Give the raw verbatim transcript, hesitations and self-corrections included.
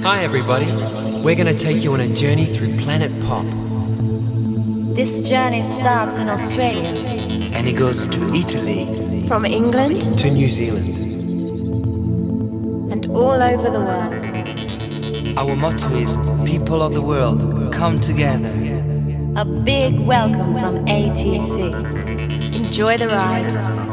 Hi everybody, we're going to take you on a journey through Planet Pop. This journey starts in Australia. And it goes to Italy. From England. To New Zealand. And all over the world. Our motto is, people of the world, come together. A big welcome from A T C. Enjoy the ride.